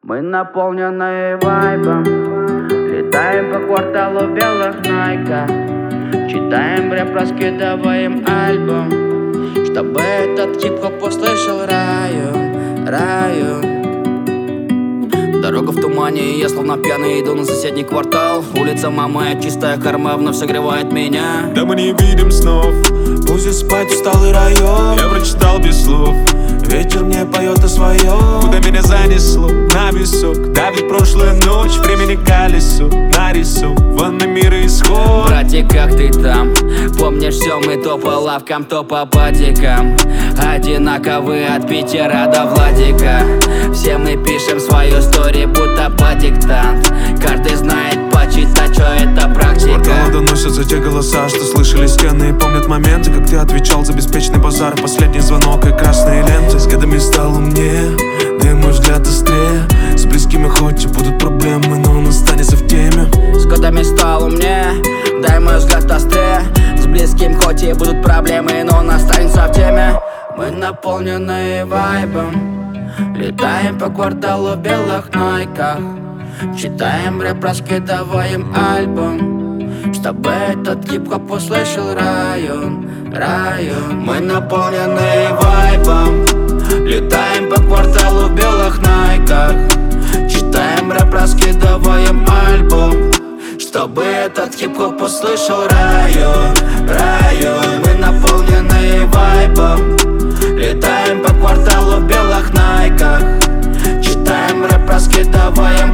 Мы наполнены вайбом, летаем по кварталу в белых найках, читаем рэп, раскидываем альбом, чтобы этот хип-хоп услышал раю. Дорога в тумане, и я словно пьяный иду на соседний квартал. Улица мамы, чистая карма вновь согревает меня. Да мы не видим снов, будет спать усталый район. я прочитал без слов. Ветер мне поет о своем. Куда меня занесло? На висок. Давит прошлая ночь, времени колесо. Нарисован мир и исход. Братик, как ты там? Помнишь, все мы то по лавкам, то по патикам. Одинаковые от Питера до Владика. Все мы пишем свою историю, будто по диктант. Каждый знает почитать, что это практика. Квартала доносятся те голоса, что слышали стены. И помнят моменты, как ты отвечал за беспечный базар. Последний звонок и красные ленты. С годами стал умнее, да и мой взгляд острее. С близкими хоть и будут проблемы, но он останется в теме. С годами стал умнее, дай мой взгляд острее. С близким хоть и будут проблемы, но он останется в теме. Мы наполнены вайбом, летаем по кварталу в белых найках, читаем рэп, раскидываем альбом, чтобы этот хип-хоп услышал район. Мы наполнены вайбом, летаем по кварталу в белых найках, читаем рэп, раскидываем альбом, чтобы этот хип-хоп услышал район. Мы наполнены вайбом, летаем по кварталу в белых найках, читаем рэп, раскидываем